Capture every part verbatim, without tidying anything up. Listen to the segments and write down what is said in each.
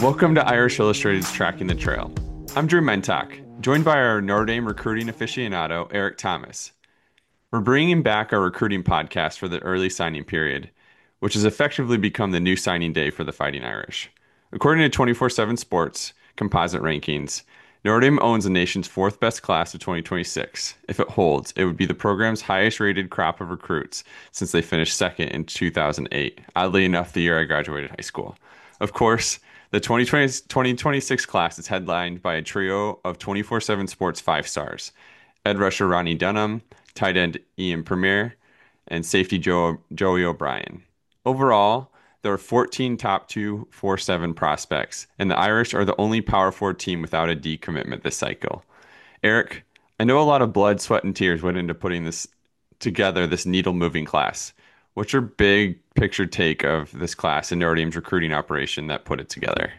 Welcome to Irish Illustrated's Tracking the Trail. I'm Drew Mentok, joined by our Notre Dame recruiting aficionado, Eric Thomas. We're bringing back our recruiting podcast for the early signing period, which has effectively become the new signing day for the Fighting Irish. According to twenty-four seven Sports composite rankings, Notre Dame owns the nation's fourth best class of twenty twenty-six. If it holds, it would be the program's highest rated crop of recruits since they finished second in two thousand eight, oddly enough, the year I graduated high school. Of course, the twenty twenty, twenty twenty-six class is headlined by a trio of twenty-four seven Sports five stars: Ed rusher Ronnie Dunham, tight end Ian Premier, and safety Joe, Joey O'Brien. Overall, there are fourteen top two forty-seven prospects, and the Irish are the only Power Four team without a D commitment this cycle. Eric, I know a lot of blood, sweat, and tears went into putting this together, this needle-moving class. What's your big picture take of this class and Notre Dame's recruiting operation that put it together?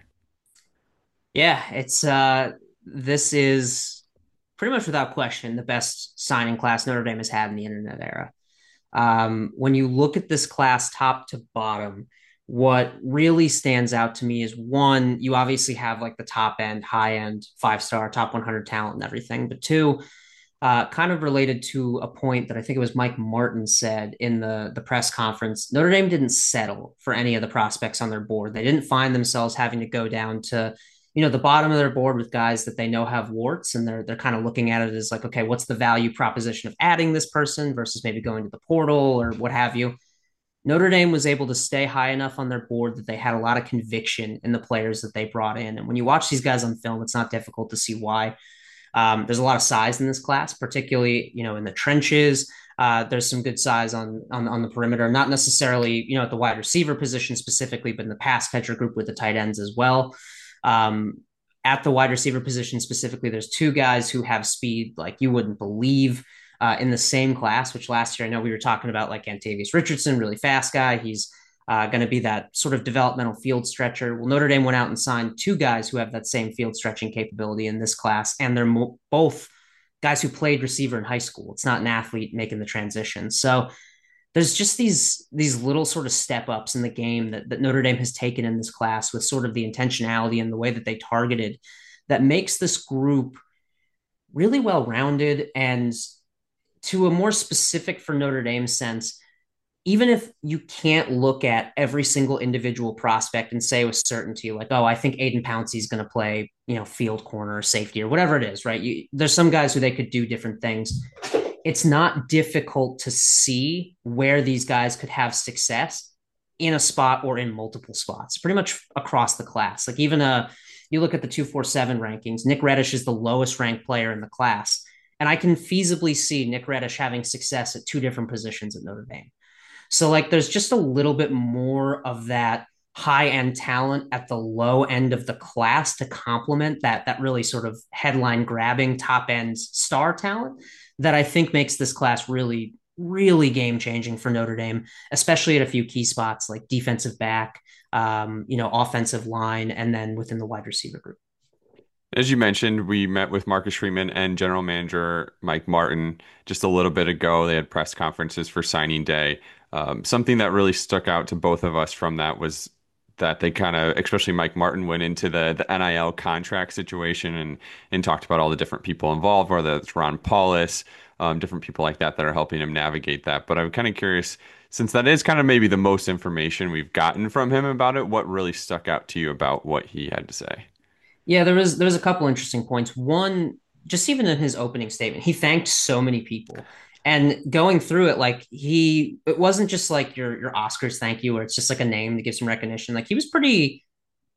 Yeah, it's uh this is pretty much without question the best signing class Notre Dame has had in the internet era. Um, when you look at this class top to bottom, what really stands out to me is one, you obviously have like the top end, high end, five star, top one hundred talent and everything. But two, uh, kind of related to a point that I think it was Mike Martin said in the, the press conference, Notre Dame didn't settle for any of the prospects on their board. They didn't find themselves having to go down to, you know, the bottom of their board with guys that they know have warts, and they're they're kind of looking at it as like, okay, what's the value proposition of adding this person versus maybe going to the portal or what have you. Notre Dame was able to stay high enough on their board that they had a lot of conviction in the players that they brought in. And when you watch these guys on film, it's not difficult to see why. Um, there's a lot of size in this class, particularly, you know, in the trenches. Uh, there's some good size on, on on the perimeter, not necessarily, you know, at the wide receiver position specifically, but in the pass catcher group with the tight ends as well. Um, at the wide receiver position specifically, there's two guys who have speed like you wouldn't believe uh, in the same class, which last year I know we were talking about, like Antavius Richardson, really fast guy. He's uh, going to be that sort of developmental field stretcher. Well, Notre Dame went out and signed two guys who have that same field stretching capability in this class, and they're mo- both guys who played receiver in high school. It's not an athlete making the transition. So there's just these these little sort of step ups in the game that, that Notre Dame has taken in this class with sort of the intentionality and the way that they targeted that makes this group really well rounded and to a more specific for Notre Dame sense, even if you can't look at every single individual prospect and say with certainty, like, oh, I think Aiden Pouncey is going to play, you know, field corner or safety or whatever it is, right? You, there's some guys who they could do different things. It's not difficult to see where these guys could have success in a spot or in multiple spots, pretty much across the class. Like even a, you look at the two forty-seven rankings, Nick Reddish is the lowest ranked player in the class. And I can feasibly see Nick Reddish having success at two different positions at Notre Dame. So like there's just a little bit more of that high end talent at the low end of the class to complement that that really sort of headline grabbing top end star talent that I think makes this class really really game changing for Notre Dame, especially at a few key spots like defensive back, um, you know, offensive line, and then within the wide receiver group. As you mentioned, we met with Marcus Freeman and general manager Mike Martin just a little bit ago. They had press conferences for signing day. Um, something that really stuck out to both of us from that was that they kind of, especially Mike Martin, went into the the N I L contract situation and and talked about all the different people involved, whether it's Ron Paulus, um, different people like that that are helping him navigate that. But I'm kind of curious, since that is kind of maybe the most information we've gotten from him about it, what really stuck out to you about what he had to say? Yeah, there was there was a couple interesting points. One, just even in his opening statement, he thanked so many people. And going through it, like he it wasn't just like your your Oscars thank you, where it's just like a name that gives some recognition. Like he was pretty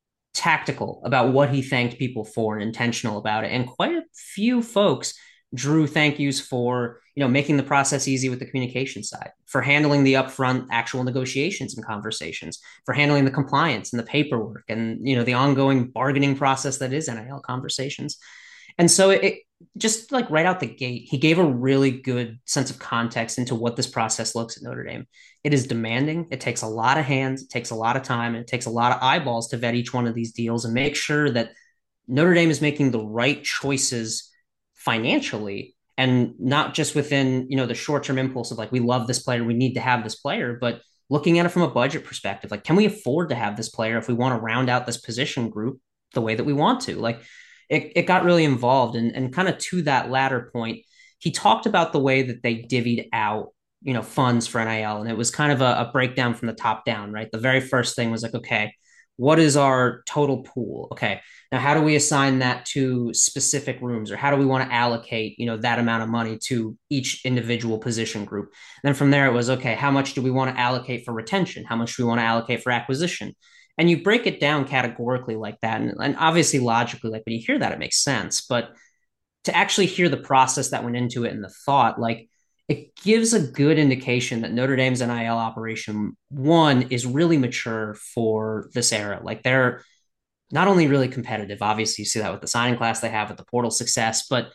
tactical about what he thanked people for and intentional about it. And quite a few folks drew thank yous for, you know, making the process easy with the communication side, for handling the upfront actual negotiations and conversations, for handling the compliance and the paperwork and, you know, the ongoing bargaining process that is N I L conversations. And so it, it just like right out the gate, he gave a really good sense of context into what this process looks at Notre Dame. It is demanding. It takes a lot of hands. It takes a lot of time. And it takes a lot of eyeballs to vet each one of these deals and make sure that Notre Dame is making the right choices financially and not just within, you know, the short-term impulse of like, we love this player, we need to have this player, but looking at it from a budget perspective. Like, can we afford to have this player if we want to round out this position group the way that we want to? Like, it, it got really involved. And, and kind of to that latter point, he talked about the way that they divvied out, you know, funds for N I L. And it was kind of a, a breakdown from the top down, right? The very first thing was like, okay, what is our total pool? Okay, now how do we assign that to specific rooms, or how do we want to allocate, you know, that amount of money to each individual position group? And then from there, it was okay, how much do we want to allocate for retention? How much do we want to allocate for acquisition? And you break it down categorically like that. And, and obviously, logically, like when you hear that, it makes sense. But to actually hear the process that went into it and the thought, like it gives a good indication that Notre Dame's N I L operation one is really mature for this era. Like they're not only really competitive, obviously you see that with the signing class they have, with the portal success, but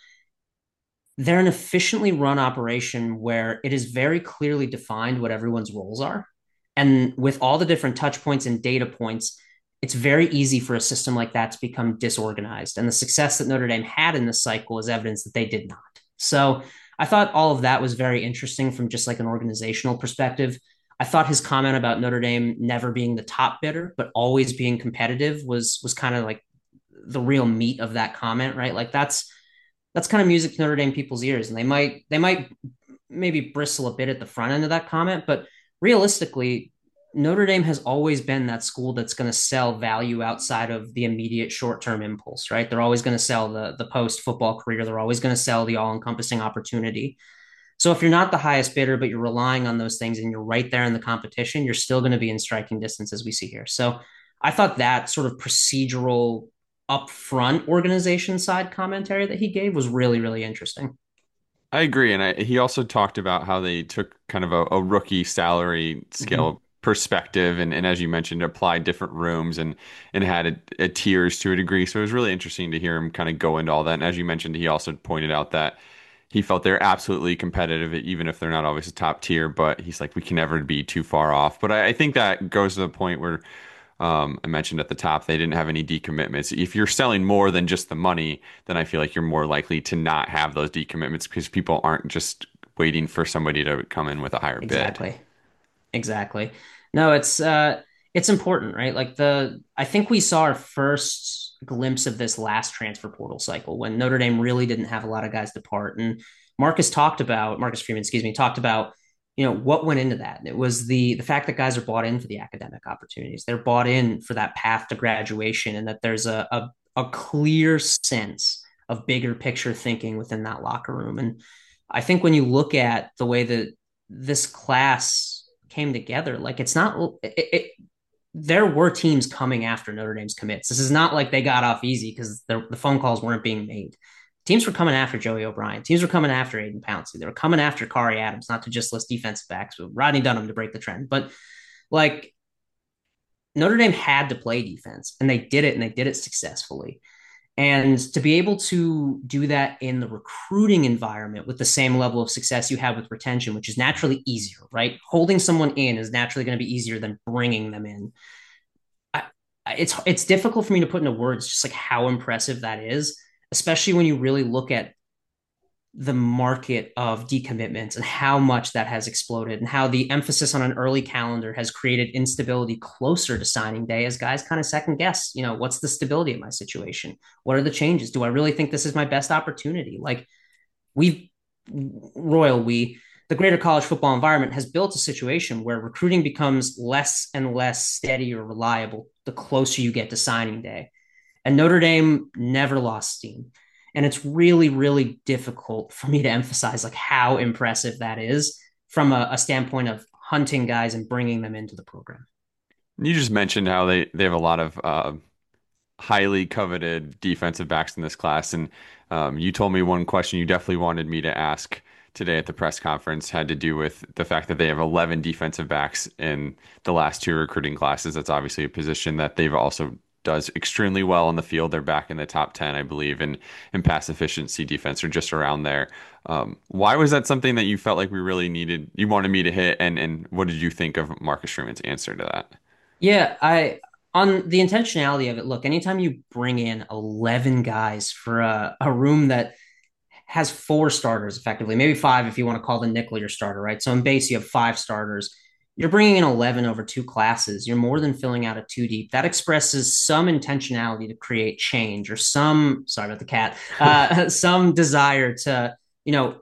they're an efficiently run operation where it is very clearly defined what everyone's roles are. And with all the different touch points and data points, it's very easy for a system like that to become disorganized. And the success that Notre Dame had in this cycle is evidence that they did not. So I thought all of that was very interesting from just like an organizational perspective. I thought his comment about Notre Dame never being the top bidder, but always being competitive was was kind of like the real meat of that comment, right? Like that's that's kind of music to Notre Dame people's ears, and they might they might maybe bristle a bit at the front end of that comment, but realistically, Notre Dame has always been that school that's going to sell value outside of the immediate short-term impulse, right? They're always going to sell the the post-football career. They're always going to sell the all-encompassing opportunity. So if you're not the highest bidder, but you're relying on those things and you're right there in the competition, you're still going to be in striking distance, as we see here. So I thought that sort of procedural upfront organization side commentary that he gave was really, really interesting. I agree, and I, he also talked about how they took kind of a, a rookie salary Mm-hmm. scale perspective, and, and as you mentioned, applied different rooms and and had a, a tiers to a degree. So it was really interesting to hear him kind of go into all that. And as you mentioned, he also pointed out that he felt they're absolutely competitive, even if they're not always a top tier. But he's like, we can never be too far off. But I, I think that goes to the point where um, I mentioned at the top, they didn't have any decommitments. If you're selling more than just the money, then I feel like you're more likely to not have those decommitments because people aren't just waiting for somebody to come in with a higher bid. Exactly. Exactly. No, it's uh it's important, right? Like the I think we saw our first glimpse of this last transfer portal cycle when Notre Dame really didn't have a lot of guys depart. And Marcus talked about Marcus Freeman, excuse me, talked about, you know, what went into that. And it was the the fact that guys are bought in for the academic opportunities. They're bought in for that path to graduation, and that there's a a, a clear sense of bigger picture thinking within that locker room. And I think when you look at the way that this class came together, like it's not it, it, there were teams coming after Notre Dame's commits. This is not like they got off easy because the, the phone calls weren't being made. Teams were coming after Joey O'Brien. Teams were coming after Aiden Pouncey. They were coming after Kari Adams, not to just list defensive backs, but Rodney Dunham to break the trend. But like Notre Dame had to play defense, and they did it, and they did it successfully. And to be able to do that in the recruiting environment with the same level of success you have with retention, which is naturally easier, right? Holding someone in is naturally going to be easier than bringing them in. I, it's it's difficult for me to put into words just like how impressive that is, especially when you really look at the market of decommitments and how much that has exploded, and how the emphasis on an early calendar has created instability closer to signing day as guys kind of second guess, you know, what's the stability of my situation? What are the changes? Do I really think this is my best opportunity? Like we've Royal, we, the greater college football environment has built a situation where recruiting becomes less and less steady or reliable the closer you get to signing day. And Notre Dame never lost steam. And it's really, really difficult for me to emphasize like how impressive that is from a, a standpoint of hunting guys and bringing them into the program. You just mentioned how they, they have a lot of uh, highly coveted defensive backs in this class. And um, you told me one question you definitely wanted me to ask today at the press conference had to do with the fact that they have eleven defensive backs in the last two recruiting classes. That's obviously a position that they've also does extremely well on the field. They're back in the top ten, I believe, in, in pass efficiency defense or just around there. Um, why was that something that you felt like we really needed, you wanted me to hit? And, and what did you think of Marcus Freeman's answer to that? Yeah, I on the intentionality of it, look, anytime you bring in eleven guys for a, a room that has four starters effectively, maybe five if you want to call the nickel your starter, right? So in base, you have five starters. you're bringing in eleven over two classes. You're more than filling out a two deep. That expresses some intentionality to create change or some, sorry about the cat, uh, some desire to, you know,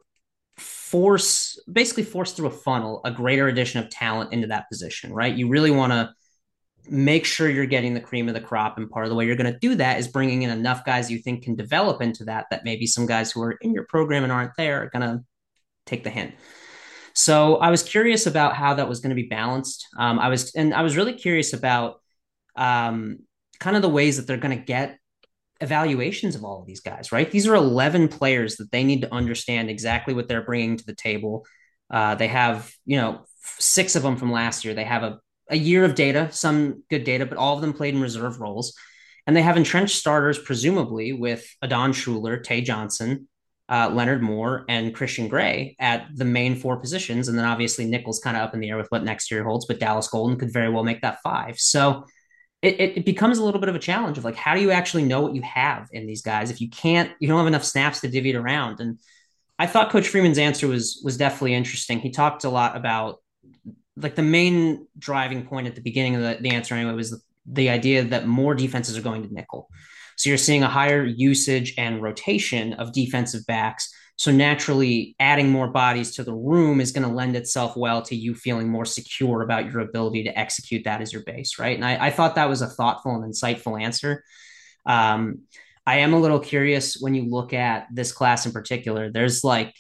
force, basically force through a funnel a greater addition of talent into that position, right? You really want to make sure you're getting the cream of the crop. And part of the way you're going to do that is bringing in enough guys you think can develop into that, that maybe some guys who are in your program and aren't there are going to take the hint. So I was curious about how that was going to be balanced. Um, I was, and I was really curious about um, kind of the ways that they're going to get evaluations of all of these guys, right? These are eleven players that they need to understand exactly what they're bringing to the table. Uh, they have, you know, six of them from last year. They have a, a year of data, some good data, but all of them played in reserve roles. And they have entrenched starters, presumably, with Adon Schuler, Tay Johnson, uh, Leonard Moore, and Christian Gray at the main four positions. And then obviously Nickel's kind of up in the air with what next year holds, but Dallas Golden could very well make that five. So it, it becomes a little bit of a challenge of like, how do you actually know what you have in these guys if you can't, you don't have enough snaps to divvy it around? And I thought Coach Freeman's answer was was definitely interesting. He talked a lot about like the main driving point at the beginning of the, the answer anyway was the, the idea that more defenses are going to nickel. So you're seeing a higher usage and rotation of defensive backs. So naturally, adding more bodies to the room is going to lend itself well to you feeling more secure about your ability to execute that as your base, right? And I, I thought that was a thoughtful and insightful answer. Um, I am a little curious when you look at this class in particular. There's like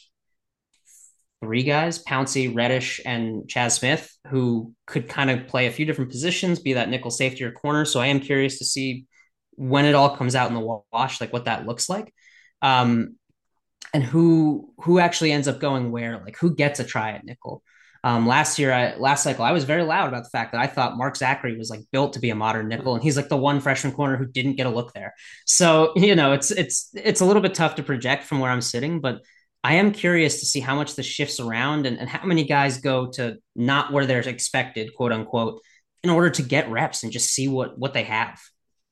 three guys, Pouncey, Reddish, and Chaz Smith, who could kind of play a few different positions, be that nickel safety or corner. So I am curious to see when it all comes out in the wash, like what that looks like. Um, and who who actually ends up going where, like who gets a try at nickel. Um, last year, I, last cycle, I was very loud about the fact that I thought Mark Zachary was like built to be a modern nickel, and he's like the one freshman corner who didn't get a look there. So you know, it's it's it's a little bit tough to project from where I'm sitting, but I am curious to see how much this shifts around and, and how many guys go to not where they're expected, quote unquote, in order to get reps and just see what what they have.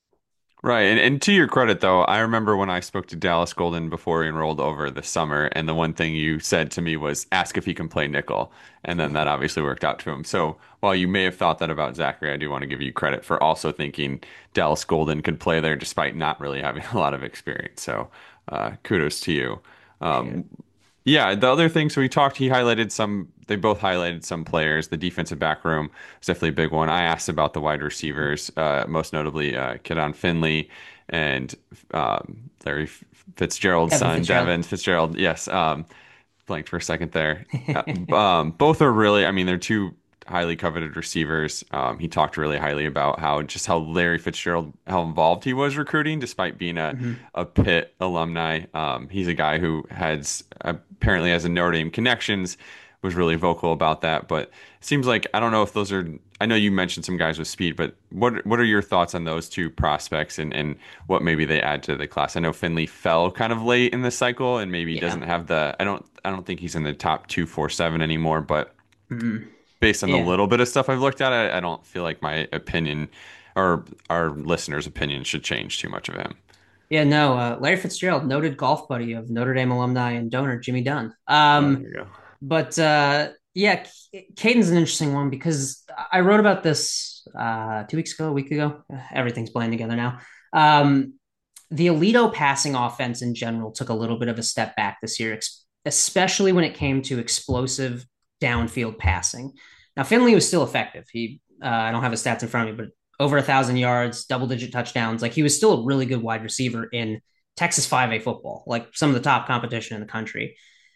Right. And, and to your credit, though, I remember when I spoke to Dallas Golden before he enrolled over this summer, and the one thing you said to me was ask if he can play nickel. And then that obviously worked out to him. So while you may have thought that about Zachary, I do want to give you credit for also thinking Dallas Golden could play there despite not really having a lot of experience. So uh, kudos to you. Um, yeah, the other things we talked, he highlighted some, they both highlighted some players. The defensive back room is definitely a big one. I asked about the wide receivers, uh, most notably uh, Kedon Finley and um, Larry Fitzgerald's Kevin son, Fitzgerald. Devin Fitzgerald. Yes, um, blanked for a second there. Uh, um, both are really, I mean, they're two highly coveted receivers. Um, he talked really highly about how just how Larry Fitzgerald, how involved he was recruiting, despite being a, Mm-hmm. a Pitt alumni. Um, he's a guy who has apparently has a Notre Dame connections, was really vocal about that. But it seems like I don't know if those are. I know you mentioned some guys with speed, but what what are your thoughts on those two prospects and, and what maybe they add to the class? I know Finley fell kind of late in the cycle and maybe Yeah. doesn't have the. I don't I don't think he's in the top two four seven anymore, but Mm-hmm. based on the Yeah. little bit of stuff I've looked at, I, I don't feel like my opinion or our listeners' opinion should change too much of him. Yeah, no, uh, Larry Fitzgerald, noted golf buddy of Notre Dame alumni and donor Jimmy Dunn. Oh, Um, there you go. but uh, yeah, Caden's an interesting one because I wrote about this uh, two weeks ago, a week ago. Everything's blending together now. Um, the Alito passing offense in general took a little bit of a step back this year, especially when it came to explosive downfield passing. Now, Finley was still effective. He, uh, I don't have his stats in front of me, but over a thousand yards, double digit touchdowns. Like he was still a really good wide receiver in Texas five A football, like some of the top competition in the country.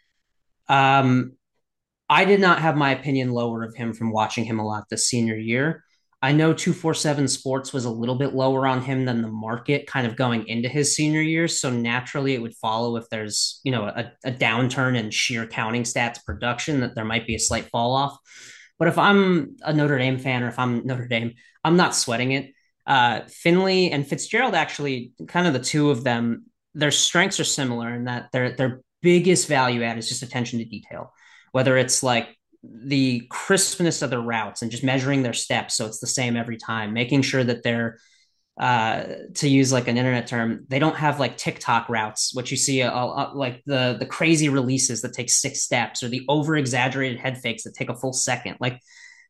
Um, I did not have my opinion lower of him from watching him a lot this senior year. I know two forty-seven Sports was a little bit lower on him than the market kind of going into his senior year. So naturally, it would follow if there's, you know, a, a downturn in sheer counting stats production that there might be a slight fall off. But if I'm a Notre Dame fan or if I'm Notre Dame, I'm not sweating it. Uh, Finley and Fitzgerald actually, kind of the two of them, their strengths are similar in that their their biggest value add is just attention to detail, whether it's like the crispness of their routes and just measuring their steps so it's the same every time, making sure that they're uh to use like an internet term, they don't have like TikTok routes, which you see a, a, like the the crazy releases that take six steps or the over exaggerated head fakes that take a full second. Like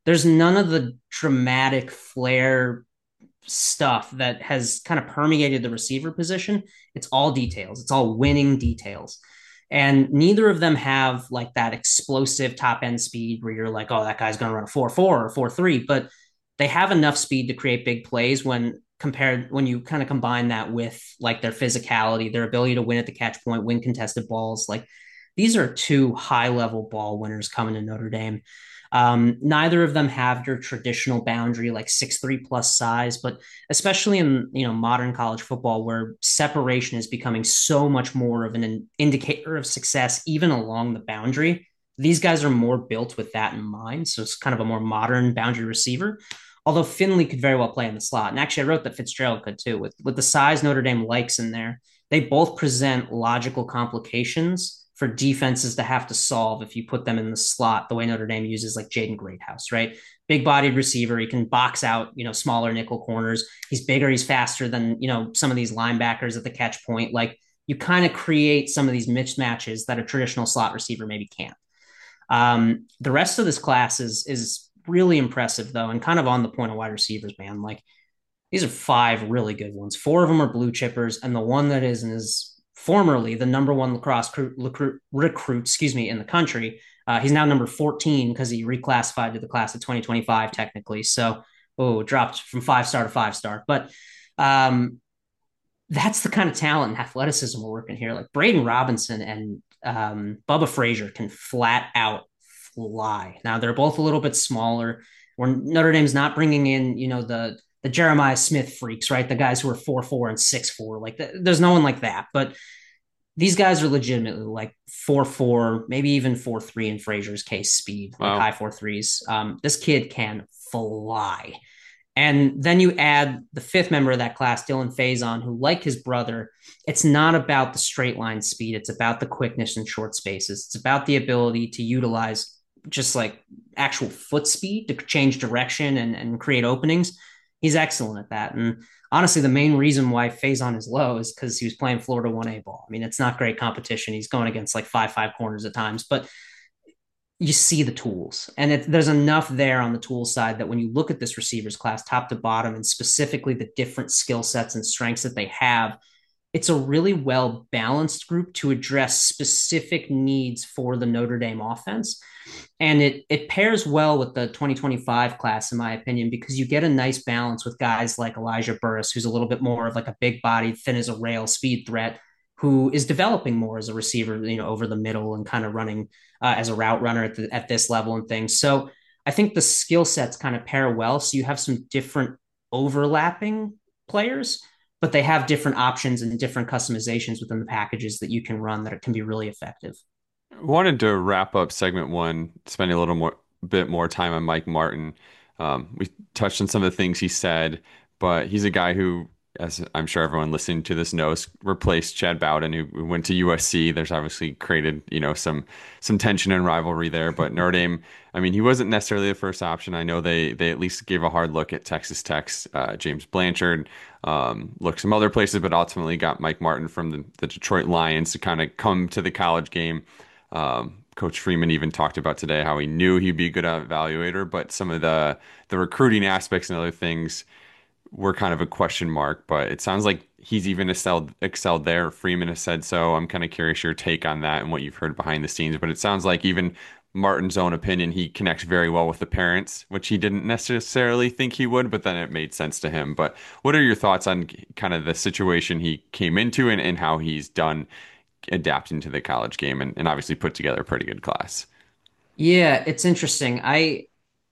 there's none of the dramatic flair stuff that has kind of permeated the receiver position. It's all details. It's all winning details. And neither of them have like that explosive top end speed where you're like, oh, that guy's going to run a four four or four three. But they have enough speed to create big plays when compared when you kind of combine that with like their physicality, their ability to win at the catch point, win contested balls. Like these are two high level ball winners coming to Notre Dame. Um, neither of them have your traditional boundary like six three plus size, but especially in you know modern college football where separation is becoming so much more of an indicator of success even along the boundary. These guys are more built with that in mind, so it's kind of a more modern boundary receiver. Although Finley could very well play in the slot, and actually I wrote that Fitzgerald could too. With with the size Notre Dame likes in there, they both present logical complications for defenses to have to solve if you put them in the slot the way Notre Dame uses like Jaden Greathouse, right? Big bodied receiver. He can box out, you know, smaller nickel corners. He's bigger. He's faster than, you know, some of these linebackers at the catch point. Like you kind of create some of these mismatches that a traditional slot receiver maybe can't. Um, the rest of this class is, is really impressive though. And kind of on the point of wide receivers, man, like these are five really good ones. Four of them are blue chippers. And the one that isn't is formerly the number one lacrosse recruit, recruit excuse me, in the country. Uh, he's now number fourteen because he reclassified to the class of twenty twenty-five technically. So, oh, dropped from five star to five star. But um, that's the kind of talent and athleticism we're working here. Like Braden Robinson and um, Bubba Frazier can flat out fly. Now they're both a little bit smaller. Where Notre Dame's not bringing in, you know, the the Jeremiah Smith freaks, right? The guys who are four four and six four. Like the, there's no one like that. But these guys are legitimately like four four, maybe even four three in Frazier's case speed, like Wow. high four threes. Um, this kid can fly. And then you add the fifth member of that class, Dylan Faison, who, like his brother, it's not about the straight line speed. It's about the quickness in short spaces. It's about the ability to utilize just like actual foot speed to change direction and, and create openings. He's excellent at that. And honestly, the main reason why Faison is low is because he was playing Florida one A ball. I mean, it's not great competition. He's going against like five five corners at times, but you see the tools. And it, there's enough there on the tool side that when you look at this receivers class, top to bottom, and specifically the different skill sets and strengths that they have, it's a really well balanced group to address specific needs for the Notre Dame offense. And it it pairs well with the twenty twenty-five class, in my opinion, because you get a nice balance with guys like Elijah Burris, who's a little bit more of like a big bodied, thin as a rail speed threat, who is developing more as a receiver, you know, over the middle and kind of running uh, as a route runner at, the, at this level and things. So I think the skill sets kind of pair well. So you have some different overlapping players, but they have different options and different customizations within the packages that you can run that can be really effective. Wanted to wrap up segment one, spending a little more bit more time on Mike Martin. Um, we touched on some of the things he said, but he's a guy who, as I'm sure everyone listening to this knows, replaced Chad Bowden, who, who went to U S C. There's obviously created, you know, some some tension and rivalry there. But Notre Dame, I mean, he wasn't necessarily the first option. I know they they at least gave a hard look at Texas Tech's uh, James Blanchard, um, looked some other places, but ultimately got Mike Martin from the, the Detroit Lions to kind of come to the college game. Um, Coach Freeman even talked about today how he knew he'd be a good evaluator, but some of the the recruiting aspects and other things were kind of a question mark. But it sounds like he's even excelled excelled there. Freeman has said so. I'm kind of curious your take on that and what you've heard behind the scenes. But it sounds like even Martin's own opinion, he connects very well with the parents, which he didn't necessarily think he would, but then it made sense to him. But what are your thoughts on kind of the situation he came into and, and how he's done adapting to the college game and, and obviously put together a pretty good class? Yeah, it's interesting. I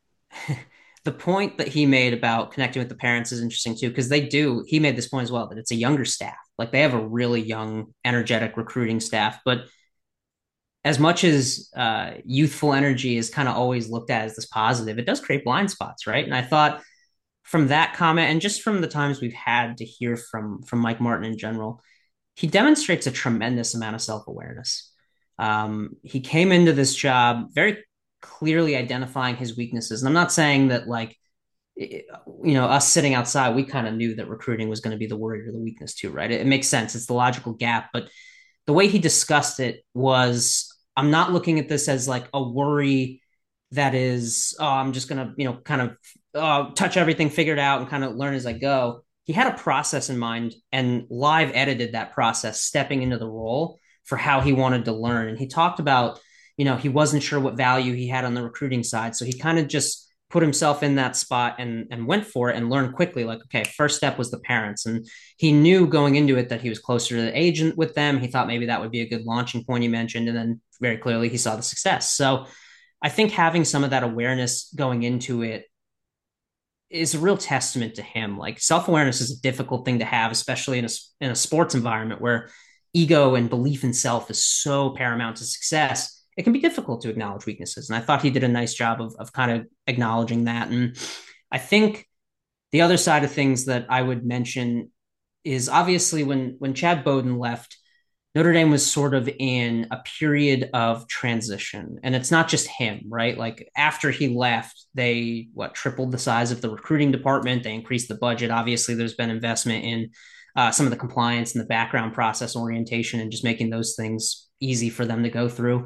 the point that he made about connecting with the parents is interesting too, because they do, he made this point as well, that it's a younger staff. Like they have a really young, energetic recruiting staff. But as much as uh, youthful energy is kind of always looked at as this positive, it does create blind spots, right? And I thought from that comment, and just from the times we've had to hear from from Mike Martin in general, he demonstrates a tremendous amount of self-awareness. Um, he came into this job very clearly identifying his weaknesses. And I'm not saying that like, you know, us sitting outside, we kind of knew that recruiting was going to be the worry or the weakness too, right? It, it makes sense. It's the logical gap. But the way he discussed it was, I'm not looking at this as like a worry that is, oh, I'm just gonna, you know, kind of uh, touch everything, figure it out, and kind of learn as I go. He had a process in mind and live edited that process, stepping into the role for how he wanted to learn. And he talked about, you know, he wasn't sure what value he had on the recruiting side, so he kind of just put himself in that spot and and went for it and learned quickly. Like, okay, first step was the parents, and he knew going into it that he was closer to the agent with them. He thought maybe that would be a good launching point. You mentioned, and then very clearly he saw the success. So I think having some of that awareness going into it is a real testament to him. Like self awareness is a difficult thing to have, especially in a in a sports environment where ego and belief in self is so paramount to success. It can be difficult to acknowledge weaknesses, and I thought he did a nice job of of kind of acknowledging that. And I think the other side of things that I would mention is obviously when when Chad Bowden left, Notre Dame was sort of in a period of transition. And it's not just him, right? Like after he left, they what tripled the size of the recruiting department. They increased the budget. Obviously, there's been investment in uh, some of the compliance and the background process orientation and just making those things easy for them to go through.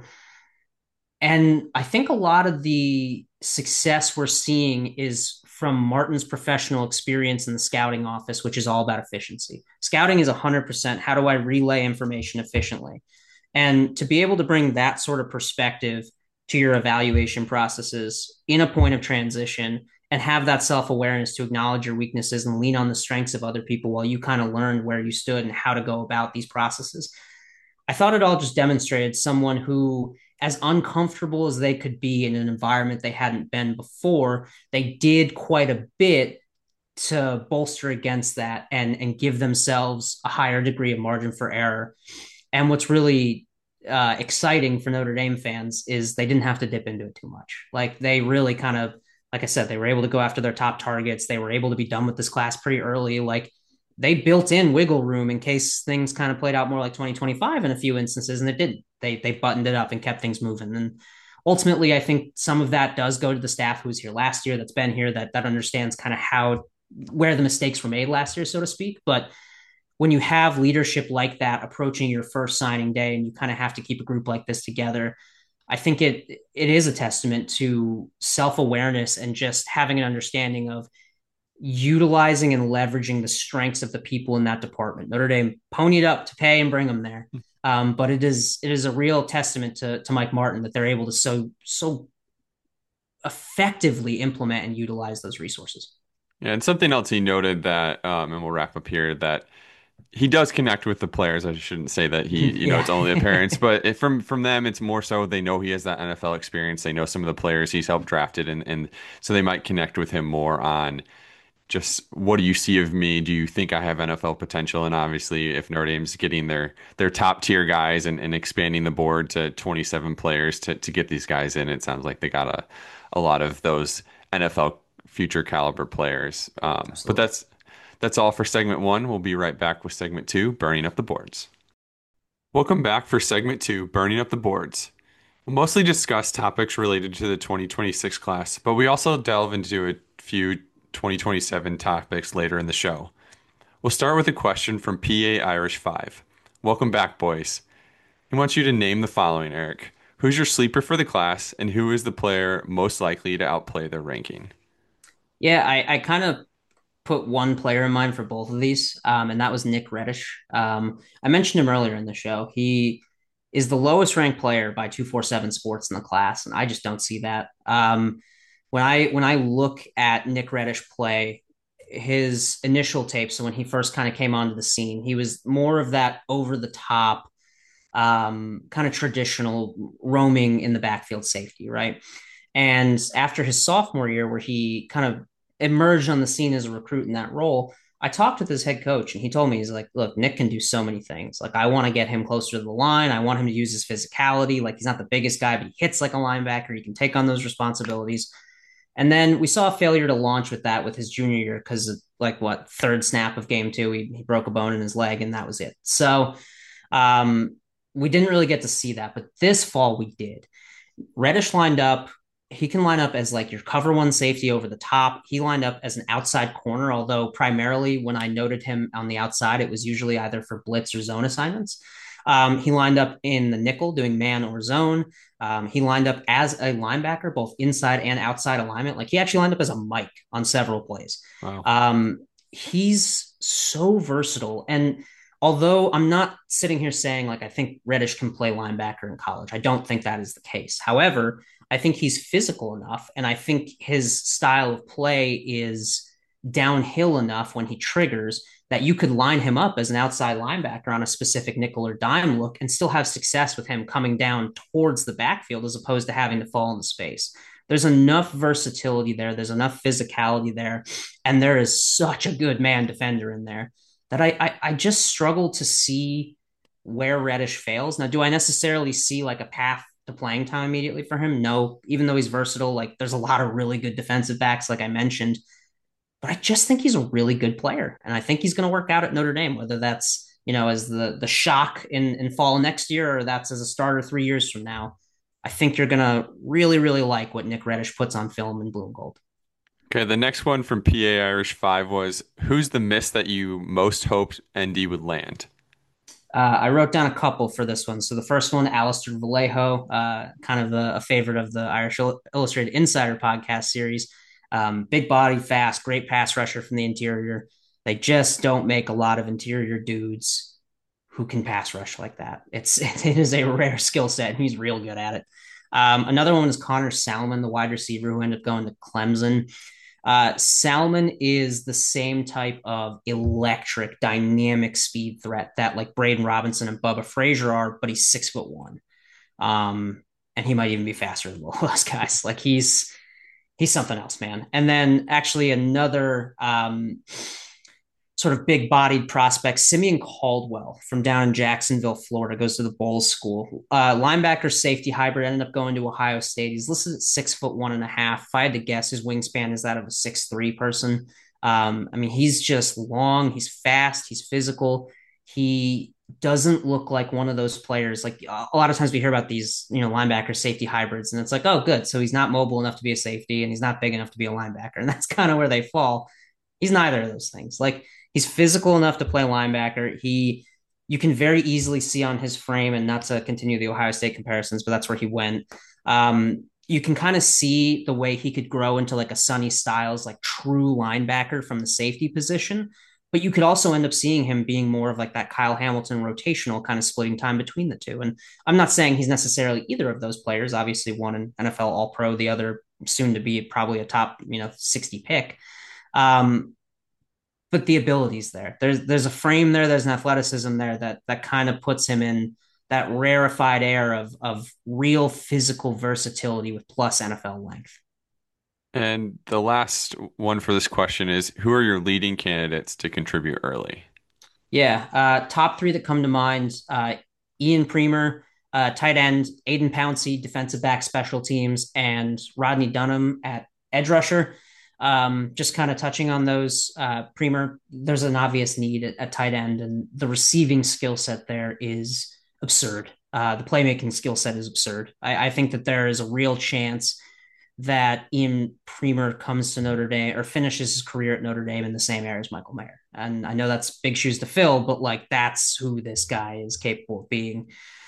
And I think a lot of the success we're seeing is from Martin's professional experience in the scouting office, which is all about efficiency. Scouting is one hundred percent how do I relay information efficiently? And to be able to bring that sort of perspective to your evaluation processes in a point of transition and have that self awareness to acknowledge your weaknesses and lean on the strengths of other people while you kind of learn where you stood and how to go about these processes. I thought it all just demonstrated someone who, as uncomfortable as they could be in an environment they hadn't been before, they did quite a bit to bolster against that and and give themselves a higher degree of margin for error. And what's really uh, exciting for Notre Dame fans is they didn't have to dip into it too much. Like they really kind of, like I said, they were able to go after their top targets. They were able to be done with this class pretty early. Like they built in wiggle room in case things kind of played out more like twenty twenty-five in a few instances, and it didn't. They they buttoned it up and kept things moving. And ultimately, I think some of that does go to the staff who was here last year, that's been here, that that understands kind of how where the mistakes were made last year, so to speak. But when you have leadership like that approaching your first signing day, and you kind of have to keep a group like this together, I think it it is a testament to self awareness and just having an understanding of utilizing and leveraging the strengths of the people in that department. Notre Dame ponied up to pay and bring them there. Um, but it is it is a real testament to to Mike Martin that they're able to so so effectively implement and utilize those resources. Yeah, and something else he noted that, um, and we'll wrap up here, that he does connect with the players. I shouldn't say that he, you know, Yeah. it's only the parents, but it, from from them, it's more so they know he has that N F L experience. They know some of the players he's helped drafted, and and so they might connect with him more on just what do you see of me? Do you think I have N F L potential? And obviously, if Notre Dame's getting their their top tier guys and, and expanding the board to twenty-seven players to to get these guys in, it sounds like they got a a lot of those N F L future caliber players. Um, but Absolutely. that's that's all for segment one. We'll be right back with segment two, burning up the boards. Welcome back for segment two, burning up the boards. We'll mostly discuss topics related to the twenty twenty-six class, but we also delve into a few twenty twenty-seven topics later in the show. We'll start with a question from P A Irish five. Welcome back, boys. He wants you to name the following, Eric. Who's your sleeper for the class, and who is the player most likely to outplay their ranking? Yeah, I, I kind of put one player in mind for both of these, um, and that was Nick Reddish. Um, I mentioned him earlier in the show. He is the lowest ranked player by two forty-seven Sports in the class, and I just don't see that. Um, when I when I look at Nick Reddish play, his initial tape, so when he first kind of came onto the scene, he was more of that over the top, um, kind of traditional roaming in the backfield safety, right? And after his sophomore year, where he kind of emerged on the scene as a recruit in that role, I talked with his head coach and he told me, he's like, look, Nick can do so many things. Like, I want to get him closer to the line. I want him to use his physicality. Like, he's not the biggest guy, but he hits like a linebacker. He can take on those responsibilities. And then we saw a failure to launch with that with his junior year because, like, what, third snap of game two, he, he broke a bone in his leg and that was it. So um, we didn't really get to see that. But this fall, we did. Reddish lined up. He can line up as like your cover one safety over the top. He lined up as an outside corner, although primarily when I noted him on the outside, it was usually either for blitz or zone assignments. Um, he lined up in the nickel doing man or zone. Um, he lined up as a linebacker, both inside and outside alignment. Like he actually lined up as a Mike on several plays. Wow. Um, he's so versatile. And although I'm not sitting here saying like I think Reddish can play linebacker in college, I don't think that is the case. However, I think he's physical enough, and I think his style of play is downhill enough when he triggers that you could line him up as an outside linebacker on a specific nickel or dime look and still have success with him coming down towards the backfield as opposed to having to fall into space. There's enough versatility there. There's enough physicality there. And there is such a good man defender in there that I, I, I just struggle to see where Reddish fails. Now, do I necessarily see like a path to playing time immediately for him? No, even though he's versatile, like there's a lot of really good defensive backs, like I mentioned. But I just think he's a really good player, and I think he's going to work out at Notre Dame. Whether that's you know as the the shock in in fall next year, or that's as a starter three years from now, I think you're going to really really like what Nick Reddish puts on film in blue and gold. Okay, the next one from P A Irish five was who's the miss that you most hoped N D would land? Uh, I wrote down a couple for this one. So the first one, Alistair Vallejo, uh, kind of a, a favorite of the Irish Illustrated Insider podcast series. Um, big body, fast, great pass rusher from the interior. They just don't make a lot of interior dudes who can pass rush like that. It's it is a rare skill set, and he's real good at it. Um, another one is Connor Salmon, the wide receiver who ended up going to Clemson. Uh, Salmon is the same type of electric, dynamic speed threat that like Braden Robinson and Bubba Frazier are, but he's six foot one. Um, and he might even be faster than both those guys. Like he's he's something else, man. And then actually another um, sort of big bodied prospect, Simeon Caldwell from down in Jacksonville, Florida, goes to the Bolles School. Uh, linebacker safety hybrid ended up going to Ohio State. He's listed at six foot one and a half. If I had to guess, his wingspan is that of a six three person. Um, I mean, he's just long, he's fast, he's physical. He doesn't look like one of those players. Like a lot of times we hear about these, you know, linebacker safety hybrids, and it's like, oh, good. So he's not mobile enough to be a safety, and he's not big enough to be a linebacker. And that's kind of where they fall. He's neither of those things. Like he's physical enough to play linebacker. He you can very easily see on his frame, and not to continue the Ohio State comparisons, but that's where he went. Um, you can kind of see the way he could grow into like a Sonny Styles, like true linebacker from the safety position. But you could also end up seeing him being more of like that Kyle Hamilton rotational kind of splitting time between the two. And I'm not saying he's necessarily either of those players. Obviously, one an N F L All Pro, the other soon to be probably a top, you know, sixty pick. Um, but the abilities there. There's there's a frame there, there's an athleticism there that that kind of puts him in that rarefied air of of real physical versatility with plus N F L length. And the last one for this question is who are your leading candidates to contribute early? Yeah, uh, top three that come to mind: uh, Ian Premer, uh, tight end; Aiden Pouncey, defensive back, special teams; and Rodney Dunham at edge rusher. Um, just kind of touching on those, uh, Premer, there's an obvious need at, at tight end, and the receiving skill set there is absurd. Uh, the playmaking skill set is absurd. I, I think that there is a real chance that Ian Premer comes to Notre Dame or finishes his career at Notre Dame in the same era as Michael Mayer. And I know that's big shoes to fill, but like that's who this guy is capable of being.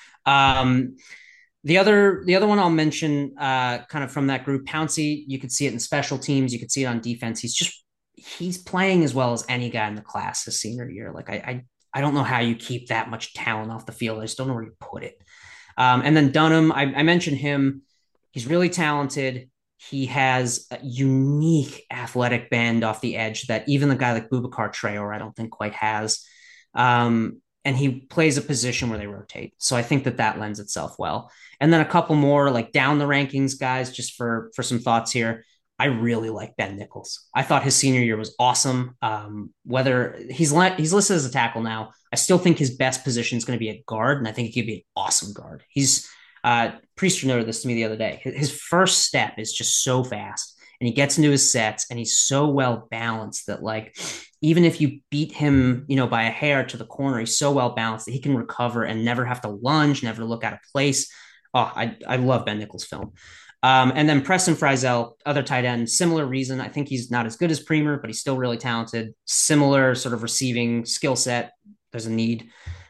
Um, the other the other one I'll mention, uh, kind of from that group, Pouncey, you could see it in special teams, you could see it on defense. He's just he's playing as well as any guy in the class his senior year. Like I I, I don't know how you keep that much talent off the field. I just don't know where you put it. Um, and then Dunham, I, I mentioned him. He's really talented. He has a unique athletic bend off the edge that even the guy like Boubacar Traore, I don't think quite has. Um, and he plays a position where they rotate. So I think that that lends itself well. And then a couple more like down the rankings guys, just for for some thoughts here. I really like Ben Nichols. I thought his senior year was awesome. Um, whether he's le- he's listed as a tackle now, I still think his best position is going to be at guard, and I think he could be an awesome guard. He's uh, Priester noted this to me the other day. His first step is just so fast, and he gets into his sets, and he's so well balanced that like even if you beat him, you know, by a hair to the corner, he's so well balanced that he can recover and never have to lunge, never look out of place. Oh, I I love Ben Nichols' film. Um, and then Preston Frizzell, other tight end, similar reason. I think he's not as good as Premer, but he's still really talented. Similar sort of receiving skill set. There's a need.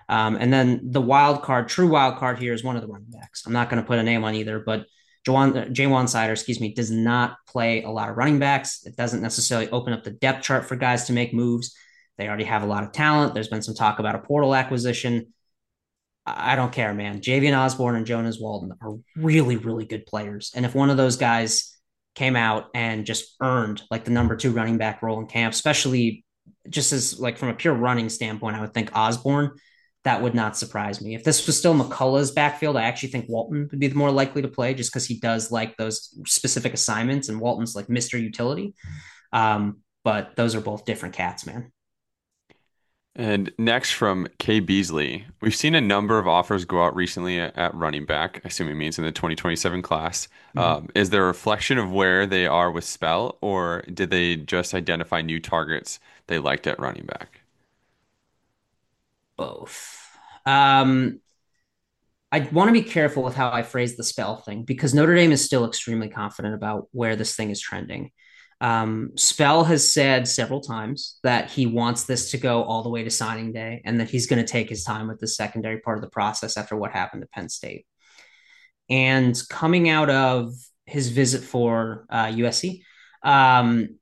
Um, and then the wild card, true wild card here is one of the running backs. I'm not going to put a name on either, but Jawan, Jaywan Sider, excuse me, does not play a lot of running backs. It doesn't necessarily open up the depth chart for guys to make moves. They already have a lot of talent. There's been some talk about a portal acquisition. I don't care, man. Javian Osborne and Jonas Walden are really, really good players. And if one of those guys came out and just earned like the number two running back role in camp, especially just as like from a pure running standpoint, I would think Osborne, that would not surprise me. If this was still McCullough's backfield, I actually think Walton would be the more likely to play just because he does like those specific assignments and Walton's like Mister Utility. Um, but those are both different cats, man. And next from Kay Beasley, we've seen a number of offers go out recently at, at running back. I assume it means in the twenty twenty-seven class. Mm-hmm. Um, is there a reflection of where they are with Spell, or did they just identify new targets they liked at running back? Both. Um, I want to be careful with how I phrase the spell thing because Notre Dame is still extremely confident about where this thing is trending. Um, Spell has said several times that he wants this to go all the way to signing day and that he's going to take his time with the secondary part of the process after what happened to Penn State. And coming out of his visit for uh, U S C, um,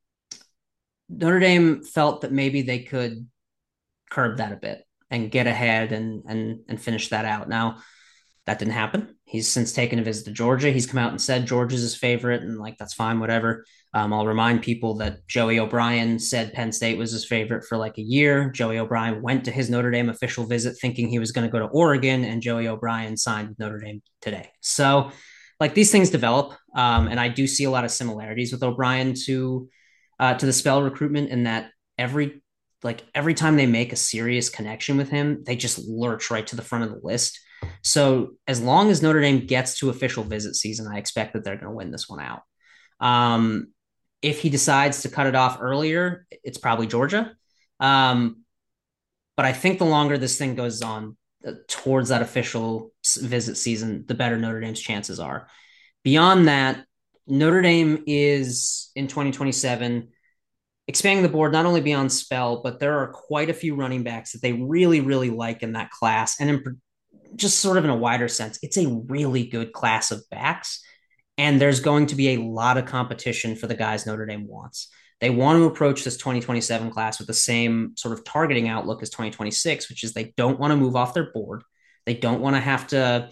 Notre Dame felt that maybe they could curb that a bit and get ahead and and and finish that out. Now, that didn't happen. He's since taken a visit to Georgia. He's come out and said Georgia's his favorite, and like that's fine, whatever. Um, I'll remind people that Joey O'Brien said Penn State was his favorite for like a year. Joey O'Brien went to his Notre Dame official visit thinking he was going to go to Oregon, and Joey O'Brien signed with Notre Dame today. So, like these things develop, um, and I do see a lot of similarities with O'Brien to uh, to the spell recruitment in that every like every time they make a serious connection with him, they just lurch right to the front of the list. So as long as Notre Dame gets to official visit season, I expect that they're going to win this one out. Um, if he decides to cut it off earlier, it's probably Georgia. Um, but I think the longer this thing goes on uh, towards that official visit season, the better Notre Dame's chances are. Beyond that, Notre Dame is in twenty twenty-seven expanding the board not only beyond spell, but there are quite a few running backs that they really, really like in that class. And in just sort of in a wider sense, it's a really good class of backs. And there's going to be a lot of competition for the guys Notre Dame wants. They want to approach this twenty twenty-seven class with the same sort of targeting outlook as twenty twenty-six, which is they don't want to move off their board. They don't want to have to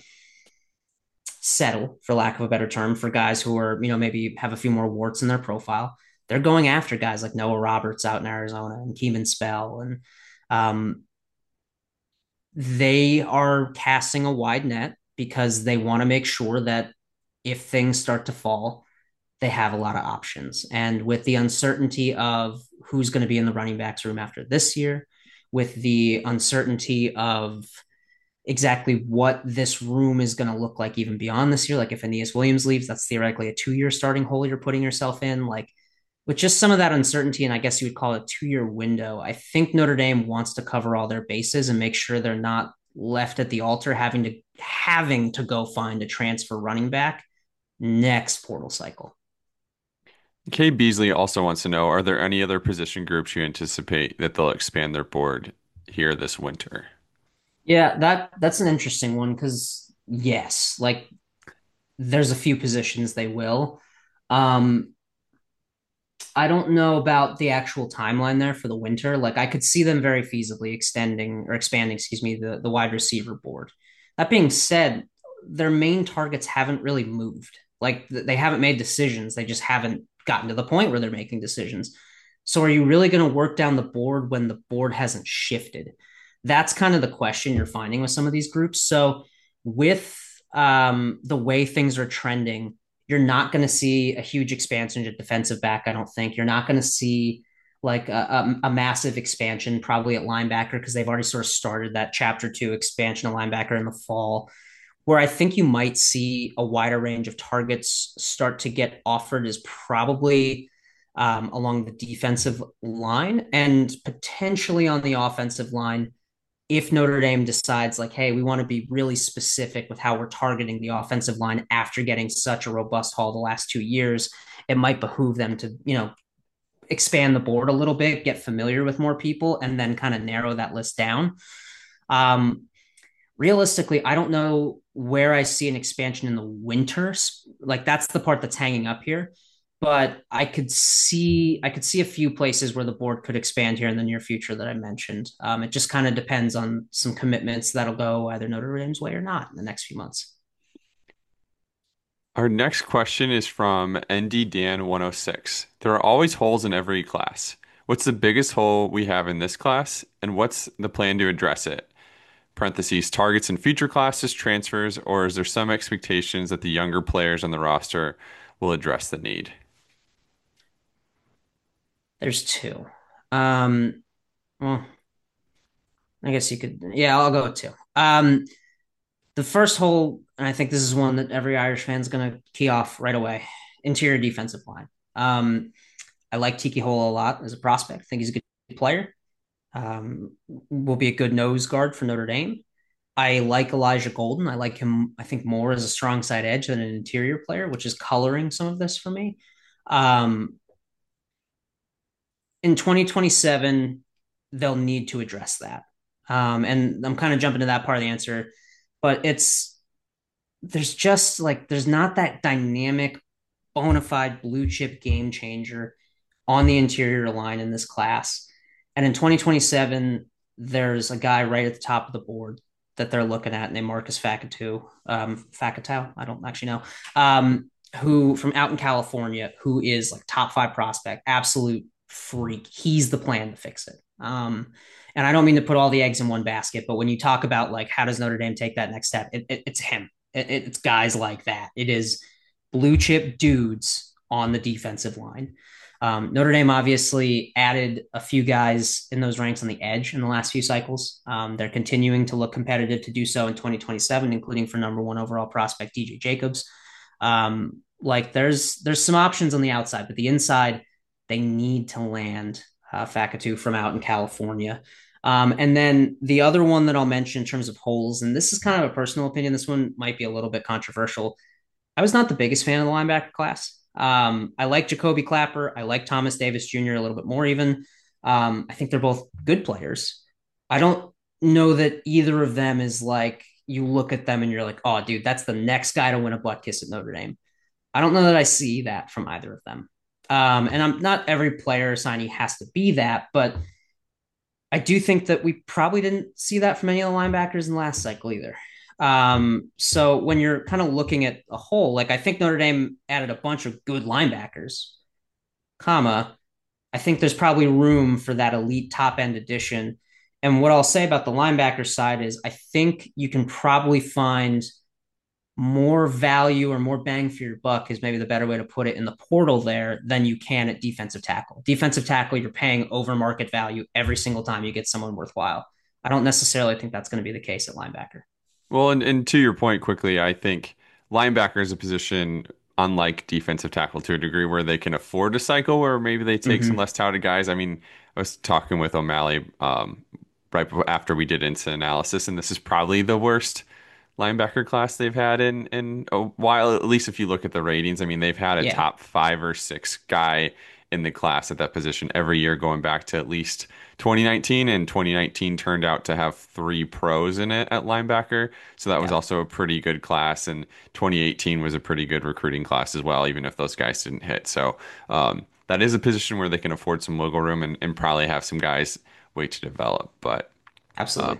settle, for lack of a better term, for guys who are, you know, maybe have a few more warts in their profile. They're going after guys like Noah Roberts out in Arizona and Keeman Spell. And um, they are casting a wide net because they want to make sure that if things start to fall, they have a lot of options. And with the uncertainty of who's going to be in the running backs room after this year, with the uncertainty of exactly what this room is going to look like even beyond this year, like if Aeneas Williams leaves, that's theoretically a two-year starting hole you're putting yourself in. Like with just some of that uncertainty, and I guess you would call it a two-year window, I think Notre Dame wants to cover all their bases and make sure they're not left at the altar having to having to go find a transfer running back next portal cycle. Kay Beasley also wants to know, are there any other position groups you anticipate that they'll expand their board here this winter? Yeah, that that's an interesting one because yes, like there's a few positions they will. Um, I don't know about the actual timeline there for the winter. Like I could see them very feasibly extending or expanding, excuse me, the, the wide receiver board. That being said, their main targets haven't really moved. Like they haven't made decisions. They just haven't gotten to the point where they're making decisions. So are you really going to work down the board when the board hasn't shifted? That's kind of the question you're finding with some of these groups. So with um, the way things are trending, you're not going to see a huge expansion at defensive back. I don't think you're not going to see like a, a, a massive expansion probably at linebacker because they've already sort of started that chapter two expansion of linebacker in the fall. Where I think you might see a wider range of targets start to get offered is probably um, along the defensive line and potentially on the offensive line if Notre Dame decides like, hey, we want to be really specific with how we're targeting the offensive line after getting such a robust haul the last two years, it might behoove them to, you know, expand the board a little bit, get familiar with more people, and then kind of narrow that list down. Um, realistically, I don't know where I see an expansion in the winter. Like that's the part that's hanging up here. But I could see I could see a few places where the board could expand here in the near future that I mentioned. Um, it just kind of depends on some commitments that'll go either Notre Dame's way or not in the next few months. Our next question is from N D Dan one oh six. There are always holes in every class. What's the biggest hole we have in this class, and what's the plan to address it? Parentheses, targets in future classes, transfers, or is there some expectations that the younger players on the roster will address the need? There's two. Um, well, I guess you could. Yeah, I'll go with two. Um, the first hole, and I think this is one that every Irish fan's going to key off right away. Interior defensive line. Um, I like Tiki Hole a lot as a prospect. I think he's a good player. Um, will be a good nose guard for Notre Dame. I like Elijah Golden. I like him, I think, more as a strong side edge than an interior player, which is coloring some of this for me. Um, in twenty twenty-seven, they'll need to address that. Um, and I'm kind of jumping to that part of the answer, but it's there's just like there's not that dynamic, bona fide blue chip game changer on the interior line in this class. And in twenty twenty-seven, there's a guy right at the top of the board that they're looking at named Marcus Fakatu, um, Fakatau, I don't actually know, um, who from out in California, who is like top five prospect, absolute freak. He's the plan to fix it. Um, and I don't mean to put all the eggs in one basket, but when you talk about like how does Notre Dame take that next step, it, it, it's him. It, it's guys like that. It is blue chip dudes on the defensive line. Um, Notre Dame obviously added a few guys in those ranks on the edge in the last few cycles. Um, they're continuing to look competitive to do so in twenty twenty-seven, including for number one overall prospect D J Jacobs. Um, like there's there's some options on the outside, but the inside they need to land uh, Fakatu from out in California. Um, and then the other one that I'll mention in terms of holes, and this is kind of a personal opinion. This one might be a little bit controversial. I was not the biggest fan of the linebacker class. Um, I like Jacoby Clapper. I like Thomas Davis Junior a little bit more, even. Um, I think they're both good players. I don't know that either of them is like you look at them and you're like, oh, dude, that's the next guy to win a butt kiss at Notre Dame. I don't know that I see that from either of them. Um, and I'm not every player signing has to be that, but I do think that we probably didn't see that from any of the linebackers in the last cycle either. Um, so when you're kind of looking at a whole, like I think Notre Dame added a bunch of good linebackers, comma, I think there's probably room for that elite top end addition. And what I'll say about the linebacker side is I think you can probably find more value or more bang for your buck is maybe the better way to put it in the portal there than you can at defensive tackle. Defensive tackle, you're paying over market value every single time you get someone worthwhile. I don't necessarily think that's going to be the case at linebacker. Well, and, and to your point quickly, I think linebacker is a position unlike defensive tackle to a degree where they can afford to cycle, where maybe they take some Mm-hmm. less touted guys. I mean, I was talking with O'Malley um, right after we did instant analysis, and this is probably the worst linebacker class they've had in in a while. At least if you look at the ratings, I mean, they've had a Yeah, top five or six guy in the class at that position every year going back to at least twenty nineteen, and twenty nineteen turned out to have three pros in it at linebacker. So that was yeah, also a pretty good class, and twenty eighteen was a pretty good recruiting class as well, even if those guys didn't hit. So um, that is a position where they can afford some wiggle room and, and probably have some guys wait to develop. But um, absolutely.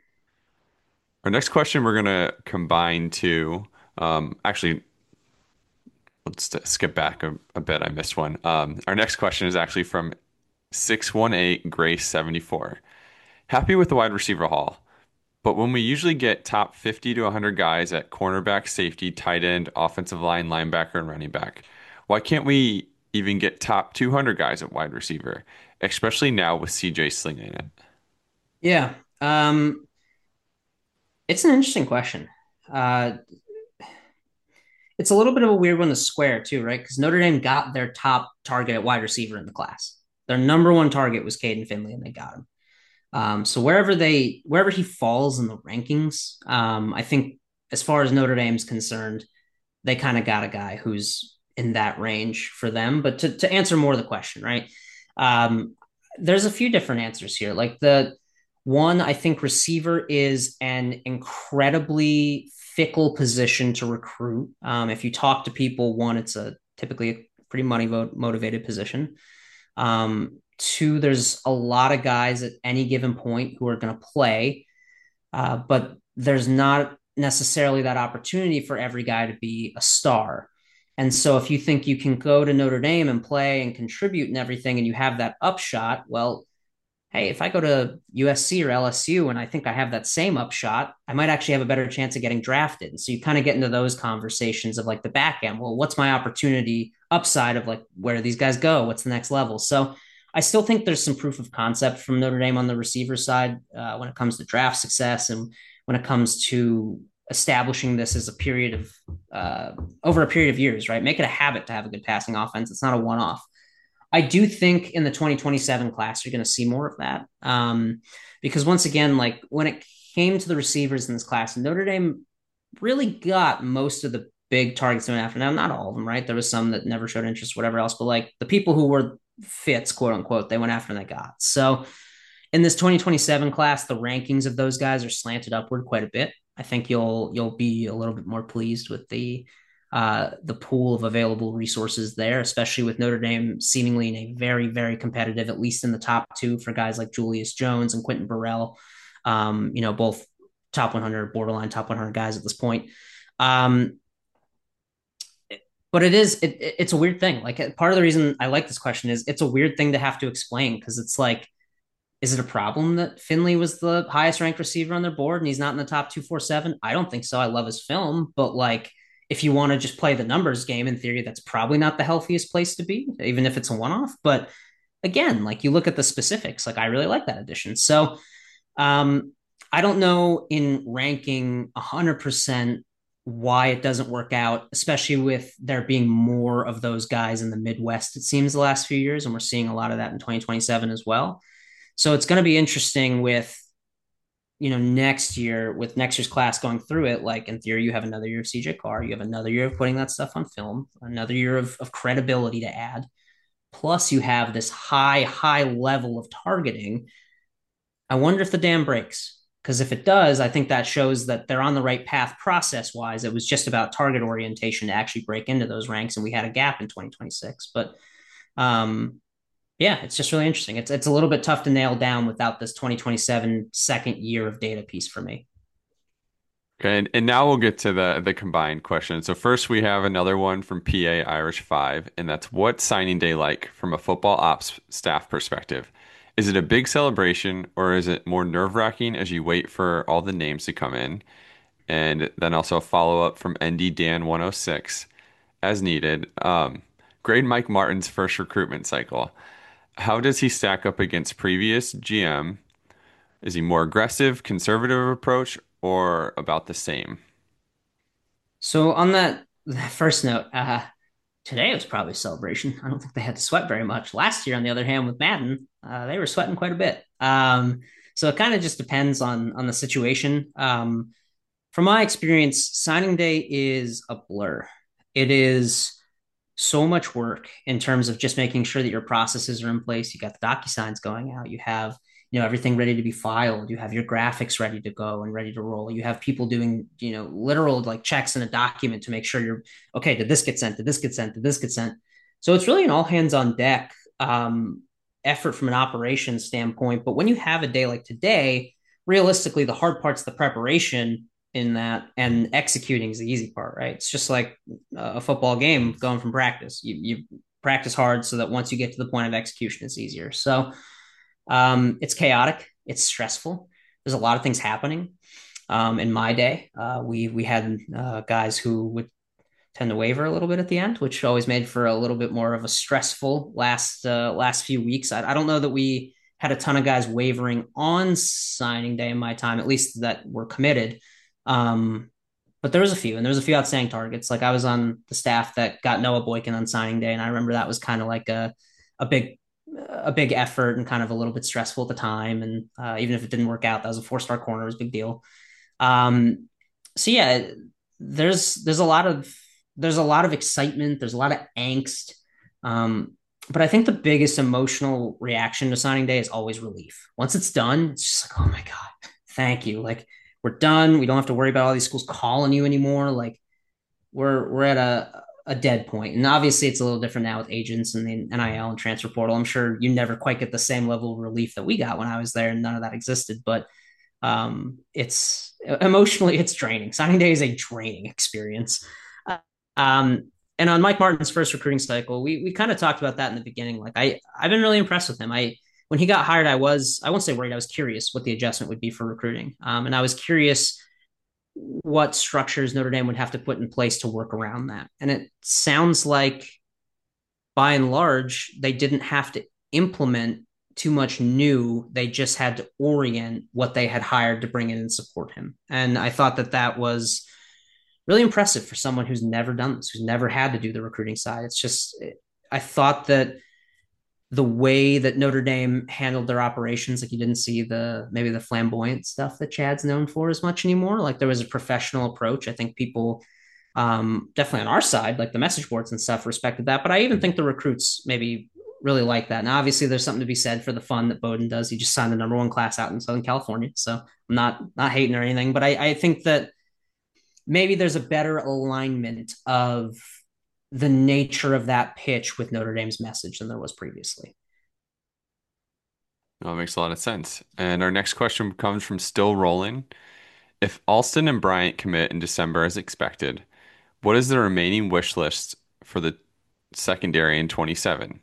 our next question, we're going to combine two. Um, actually, let's skip back a, a bit. I missed one. Um, our next question is actually from six one eight Grace seventy-four. Happy with the wide receiver haul, but when we usually get top fifty to one hundred guys at cornerback, safety, tight end, offensive line, linebacker, and running back, why can't we even get top two hundred guys at wide receiver, especially now with C J slinging it? Yeah, um, it's an interesting question. Uh, it's a little bit of a weird one to square too, right? Because Notre Dame got their top target at wide receiver in the class. Their number one target was Caden Finley, and they got him. Um, so wherever they wherever he falls in the rankings, um, I think as far as Notre Dame's concerned, they kind of got a guy who's in that range for them. But to to answer more of the question, right? Um, there's a few different answers here. Like the One, I think receiver is an incredibly fickle position to recruit. Um, if you talk to people, one, it's a typically a pretty money motivated position. Um, two, there's a lot of guys at any given point who are going to play, uh, but there's not necessarily that opportunity for every guy to be a star. And so if you think you can go to Notre Dame and play and contribute and everything, and you have that upshot, well, hey, if I go to U S C or L S U and I think I have that same upshot, I might actually have a better chance of getting drafted. And so you kind of get into those conversations of like the back end. Well, what's my opportunity upside of like where do these guys go? What's the next level? So I still think there's some proof of concept from Notre Dame on the receiver side uh, when it comes to draft success and when it comes to establishing this as a period of uh, over a period of years, right? Make it a habit to have a good passing offense. It's not a one off. I do think in the twenty twenty-seven class, you're going to see more of that. Um, because once again, like when it came to the receivers in this class, Notre Dame really got most of the big targets going after. Now, not all of them, right? There was some that never showed interest, whatever else, but like the people who were fits, quote unquote, they went after and they got. So in this twenty twenty-seven class, the rankings of those guys are slanted upward quite a bit. I think you'll you'll be a little bit more pleased with the uh, the pool of available resources there, especially with Notre Dame seemingly in a very, very competitive, at least in the top two for guys like Julius Jones and Quentin Burrell, um, you know, both top one hundred, borderline top one hundred guys at this point. Um, but it is, it, it's a weird thing. Like part of the reason I like this question is it's a weird thing to have to explain because it's like, is it a problem that Finley was the highest ranked receiver on their board and he's not in the top two forty-seven? I don't think so. I love his film, but like if you want to just play the numbers game, in theory, that's probably not the healthiest place to be, even if it's a one off. But again, like you look at the specifics, like I really like that addition. So um, I don't know in ranking one hundred percent why it doesn't work out, especially with there being more of those guys in the Midwest, it seems, the last few years. And we're seeing a lot of that in twenty twenty-seven as well. So it's going to be interesting with, you know, next year, with next year's class going through it. Like in theory, you have another year of C J Carr, you have another year of putting that stuff on film, another year of, of credibility to add. Plus, you have this high, high level of targeting. I wonder if the dam breaks. Because if it does, I think that shows that they're on the right path process wise. It was just about target orientation to actually break into those ranks, and we had a gap in twenty twenty-six. But um, yeah, it's just really interesting. It's it's a little bit tough to nail down without this twenty twenty-seven second year of data piece for me. Okay, and, and now we'll get to the the combined question. So first we have another one from P A Irish five, and that's what signing day like from a football ops staff perspective? Is it a big celebration or is it more nerve-wracking as you wait for all the names to come in? And then also a follow-up from N D Dan one oh six as needed. Um, grade Mike Martin's first recruitment cycle. How does he stack up against previous G M? Is he more aggressive, conservative approach, or about the same? So on that, that first note, uh, today was probably a celebration. I don't think they had to sweat very much. Last year, on the other hand, with Madden, uh, they were sweating quite a bit. Um, so it kind of just depends on on the situation. Um, from my experience, signing day is a blur. It is so much work in terms of just making sure that your processes are in place. You got the DocuSigns going out. You have, you know, everything ready to be filed. You have your graphics ready to go and ready to roll. You have people doing, you know, literal like checks in a document to make sure you're okay. Did this get sent? Did this get sent? Did this get sent? So it's really an all hands on deck um, effort from an operations standpoint. But when you have a day like today, realistically, the hard part's the preparation in that, and executing is the easy part, right? It's just like a football game going from practice. You, you practice hard so that once you get to the point of execution, it's easier. So um, it's chaotic. It's stressful. There's a lot of things happening. Um, in my day, uh, we we had uh, guys who would tend to waver a little bit at the end, which always made for a little bit more of a stressful last uh, last few weeks. I, I don't know that we had a ton of guys wavering on signing day in my time, at least that were committed. Um, but there was a few, and there was a few outstanding targets. Like I was on the staff that got Noah Boykin on signing day, and I remember that was kind of like a a big a big effort and kind of a little bit stressful at the time. And uh, even if it didn't work out, that was a four star corner, it was a big deal. Um, so yeah, there's there's a lot of there's a lot of excitement. There's a lot of angst. Um, but I think the biggest emotional reaction to signing day is always relief. Once it's done, it's just like, oh my God, thank you. Like we're done. We don't have to worry about all these schools calling you anymore. Like we're we're at a a dead point. And obviously it's a little different now with agents and the N I L and transfer portal. I'm sure you never quite get the same level of relief that we got when I was there and none of that existed. But um it's emotionally it's draining. Signing day is a draining experience. Uh, um and on Mike Martin's first recruiting cycle, we we kind of talked about that in the beginning. Like I I've been really impressed with him. I when he got hired, I was I won't say worried. I was curious what the adjustment would be for recruiting. Um, and I was curious what structures Notre Dame would have to put in place to work around that. And it sounds like by and large, they didn't have to implement too much new. They just had to orient what they had hired to bring in and support him. And I thought that that was really impressive for someone who's never done this, who's never had to do the recruiting side. It's just, I thought that the way that Notre Dame handled their operations, like you didn't see the maybe the flamboyant stuff that Chad's known for as much anymore. Like there was a professional approach. I think people um, definitely on our side, like the message boards and stuff, respected that. But I even think the recruits maybe really like that. Now, obviously, there's something to be said for the fun that Bowden does. He just signed the number one class out in Southern California, so I'm not not hating or anything. But I, I think that maybe there's a better alignment of the nature of that pitch with Notre Dame's message than there was previously. Well, that makes a lot of sense. And our next question comes from Still Rolling. If Alston and Bryant commit in December as expected, what is the remaining wish list for the secondary in twenty-seven?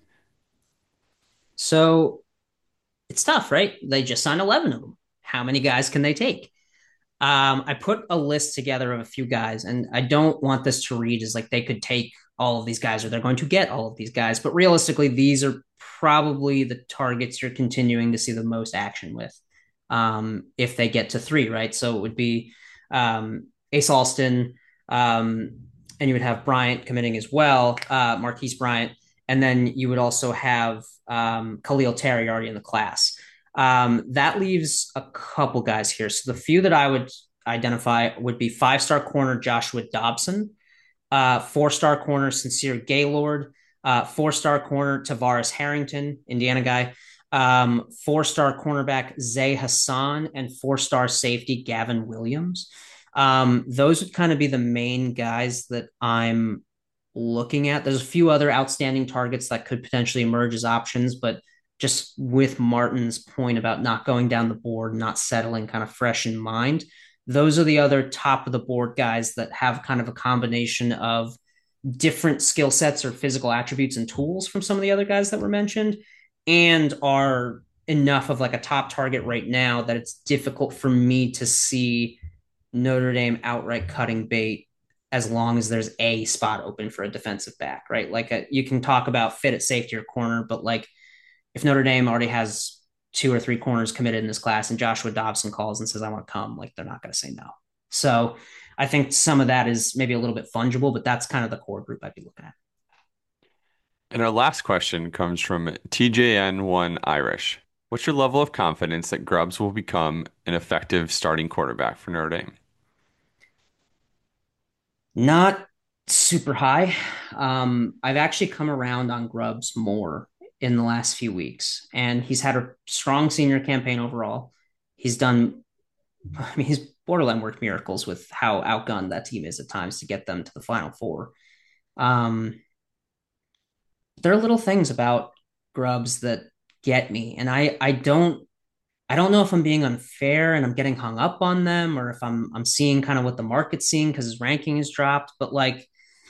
So it's tough, right? They just signed eleven of them. How many guys can they take? Um, I put a list together of a few guys, and I don't want this to read as like they could take all of these guys or they're going to get all of these guys. But realistically, these are probably the targets you're continuing to see the most action with um, if they get to three, right? So it would be um, Ace Alston, um, and you would have Bryant committing as well, uh, Marquise Bryant. And then you would also have um, Khalil Terry already in the class. Um, that leaves a couple guys here. So the few that I would identify would be five star corner Joshua Dobson, uh, four star corner Sincere Gaylord, uh, four star corner Tavares Harrington, Indiana guy, um, four star cornerback Zay Hassan, and four star safety Gavin Williams. Um, those would kind of be the main guys that I'm looking at. There's a few other outstanding targets that could potentially emerge as options, but just with Martin's point about not going down the board, not settling kind of fresh in mind, those are the other top of the board guys that have kind of a combination of different skill sets or physical attributes and tools from some of the other guys that were mentioned and are enough of like a top target right now that it's difficult for me to see Notre Dame outright cutting bait as long as there's a spot open for a defensive back, right? Like a, you can talk about fit at safety or corner, but like if Notre Dame already has two or three corners committed in this class and Joshua Dobson calls and says, I want to come, like they're not going to say no. So I think some of that is maybe a little bit fungible, but that's kind of the core group I'd be looking at. And our last question comes from T J N one Irish. What's your level of confidence that Grubbs will become an effective starting quarterback for Notre Dame? Not super high. Um, I've actually come around on Grubbs more in the last few weeks, and he's had a strong senior campaign overall. He's done, I mean, he's borderline worked miracles with how outgunned that team is at times to get them to the Final Four. Um, there are little things about Grubbs that get me, and I I don't I don't know if I'm being unfair and I'm getting hung up on them or if I'm I'm seeing kind of what the market's seeing because his ranking has dropped. But like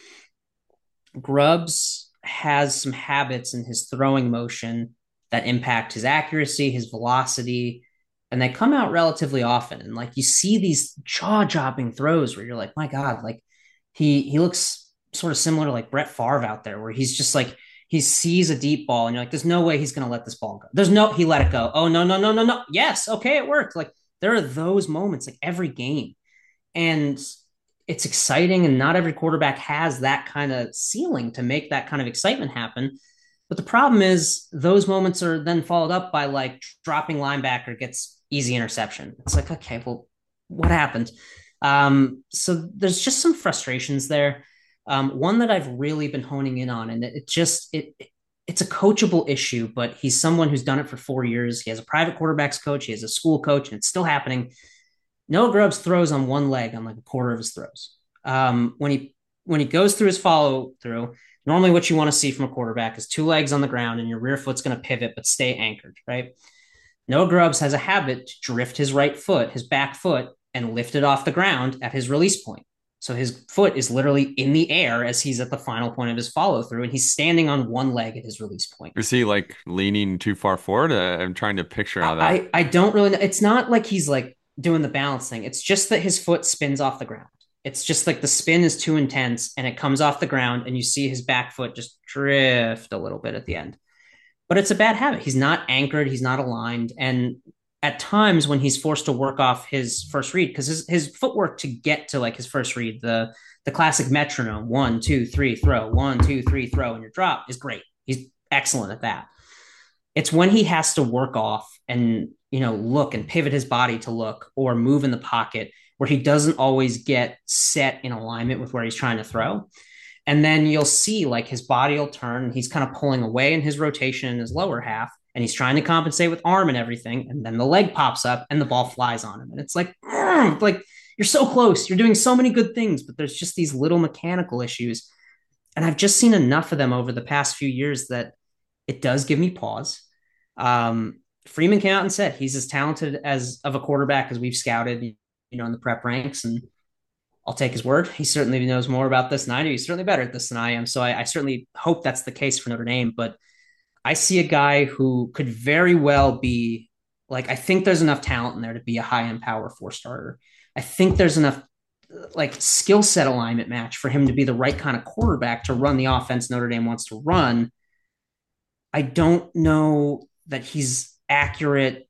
Grubbs has some habits in his throwing motion that impact his accuracy, his velocity, and they come out relatively often. And like you see these jaw-dropping throws where you're like, my God, like he he looks sort of similar to like Brett Favre out there, where he's just like he sees a deep ball and you're like, there's no way he's gonna let this ball go. There's no he let it go. Oh no, no, no, no, no. Yes, okay, it worked. Like there are those moments like every game. And it's exciting, and not every quarterback has that kind of ceiling to make that kind of excitement happen. But the problem is those moments are then followed up by like dropping linebacker gets easy interception. It's like, okay, well, what happened? Um, so there's just some frustrations there. Um, one that I've really been honing in on, and it, it just it it's a coachable issue, but he's someone who's done it for four years. He has a private quarterbacks coach, he has a school coach, and it's still happening. Noah Grubbs throws on one leg on like a quarter of his throws. Um, when he when he goes through his follow through, normally what you want to see from a quarterback is two legs on the ground and your rear foot's going to pivot but stay anchored, right? Noah Grubbs has a habit to drift his right foot, his back foot, and lift it off the ground at his release point. So his foot is literally in the air as he's at the final point of his follow through, and he's standing on one leg at his release point. Is he like leaning too far forward? Uh, I'm trying to picture how that. I, I don't really know. It's not like he's like doing the balance thing. It's just that his foot spins off the ground. It's just like the spin is too intense and it comes off the ground, and you see his back foot just drift a little bit at the end. But it's a bad habit. He's not anchored, he's not aligned. And at times when he's forced to work off his first read, because his, his footwork to get to like his first read, the the classic metronome, one, two, three, throw, one, two, three, throw, and your drop is great. He's excellent at that. It's when he has to work off and, you know, look and pivot his body to look or move in the pocket where he doesn't always get set in alignment with where he's trying to throw. And then you'll see like his body will turn and he's kind of pulling away in his rotation in his lower half, and he's trying to compensate with arm and everything. And then the leg pops up and the ball flies on him. And it's like, like you're so close. You're doing so many good things, but there's just these little mechanical issues. And I've just seen enough of them over the past few years that it does give me pause. Um, Freeman came out and said he's as talented as of a quarterback as we've scouted, you know, in the prep ranks. And I'll take his word. He certainly knows more about this than I do. He's certainly better at this than I am. So I, I certainly hope that's the case for Notre Dame. But I see a guy who could very well be like, I think there's enough talent in there to be a high end power four starter. I think there's enough like skill set alignment match for him to be the right kind of quarterback to run the offense Notre Dame wants to run. I don't know that he's accurate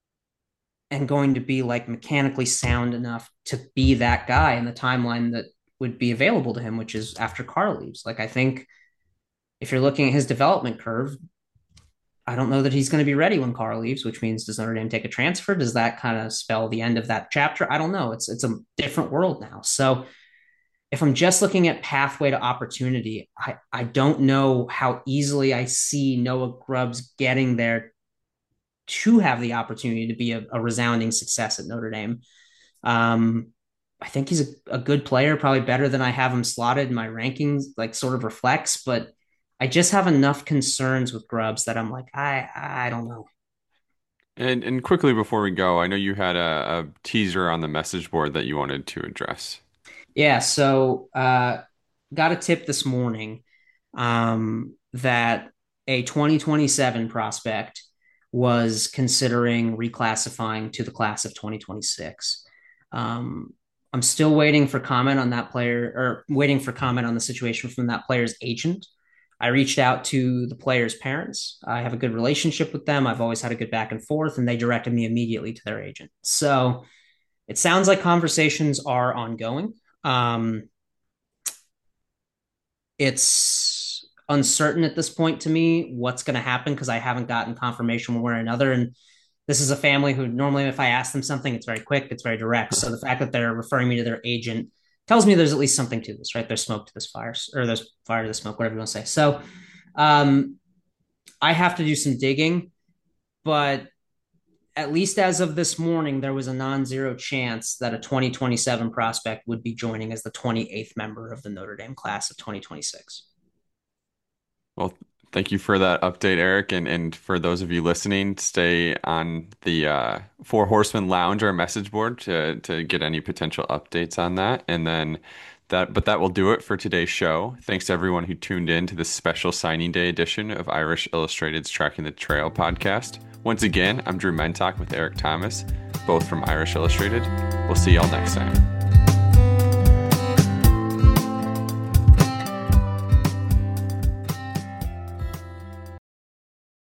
and going to be like mechanically sound enough to be that guy in the timeline that would be available to him, which is after Carr leaves. Like, I think if you're looking at his development curve, I don't know that he's going to be ready when Carr leaves, which means does Notre Dame take a transfer? Does that kind of spell the end of that chapter? I don't know. It's it's a different world now. So if I'm just looking at pathway to opportunity, I, I don't know how easily I see Noah Grubbs getting there to have the opportunity to be a, a resounding success at Notre Dame. Um, I think he's a, a good player, probably better than I have him slotted in my rankings, like sort of reflects, but I just have enough concerns with Grubbs that I'm like, I I don't know. And and quickly before we go, I know you had a, a teaser on the message board that you wanted to address. Yeah, so uh, got a tip this morning um, that a twenty twenty-seven prospect was considering reclassifying to the class of twenty twenty-six. Um, I'm still waiting for comment on that player, or waiting for comment on the situation from that player's agent. I reached out to the player's parents. I have a good relationship with them. I've always had a good back and forth, and they directed me immediately to their agent. So it sounds like conversations are ongoing. Um, it's uncertain at this point to me what's going to happen because I haven't gotten confirmation one way or another. And this is a family who normally, if I ask them something, it's very quick, it's very direct. So the fact that they're referring me to their agent tells me there's at least something to this, right? There's smoke to this fire, or there's fire to the smoke, whatever you want to say. So um, I have to do some digging, but at least as of this morning, there was a non-zero chance that a twenty twenty-seven prospect would be joining as the twenty-eighth member of the Notre Dame class of twenty twenty-six. Well, thank you for that update, Eric. And and for those of you listening, stay on the uh, Four Horsemen Lounge, our message board, to to get any potential updates on that. And then that, but that will do it for today's show. Thanks to everyone who tuned in to this special signing day edition of Irish Illustrated's Tracking the Trail podcast. Once again, I'm Drew Mentok with Eric Thomas, both from Irish Illustrated. We'll see y'all next time.